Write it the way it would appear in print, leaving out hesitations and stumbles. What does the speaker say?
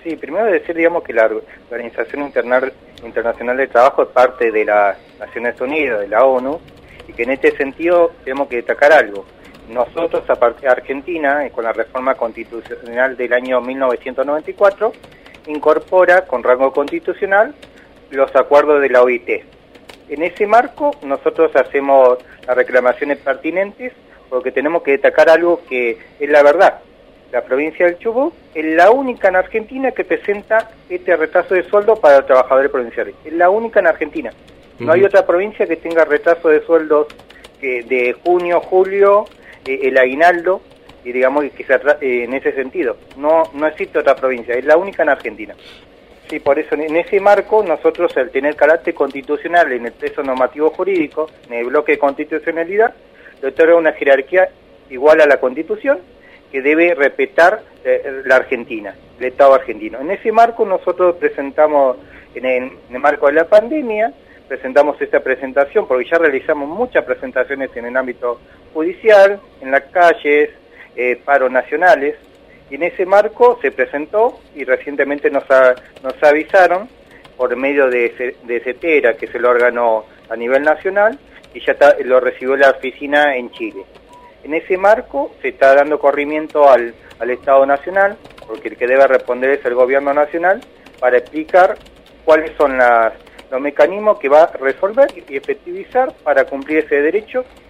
Sí, primero decir, digamos, que la Organización Internacional del Trabajo es parte de las Naciones Unidas, de la ONU, y que en este sentido tenemos que destacar algo. Nosotros, aparte de Argentina, con la reforma constitucional del año 1994, incorpora con rango constitucional los acuerdos de la OIT. En ese marco, nosotros hacemos las reclamaciones pertinentes, porque tenemos que destacar algo que es la verdad. La provincia del Chubut es la única en Argentina que presenta este retraso de sueldo para los trabajadores provinciales. Es la única en Argentina. No hay otra provincia que tenga retraso de sueldos que de junio, julio, el aguinaldo, y digamos que se en ese sentido. No existe otra provincia, es la única en Argentina. Sí, por eso en ese marco nosotros, al tener carácter constitucional en el peso normativo jurídico, en el bloque de constitucionalidad, le otorga una jerarquía igual a la Constitución, que debe respetar la Argentina, el Estado argentino. En ese marco nosotros presentamos, en el marco de la pandemia, presentamos esta presentación, porque ya realizamos muchas presentaciones en el ámbito judicial, en las calles, paros nacionales, y en ese marco se presentó, y recientemente nos avisaron, por medio de CETERA, que es el órgano a nivel nacional, y ya lo recibió la oficina en Chile. En ese marco se está dando corrimiento al Estado Nacional, porque el que debe responder es el Gobierno Nacional, para explicar cuáles son los mecanismos que va a resolver y efectivizar para cumplir ese derecho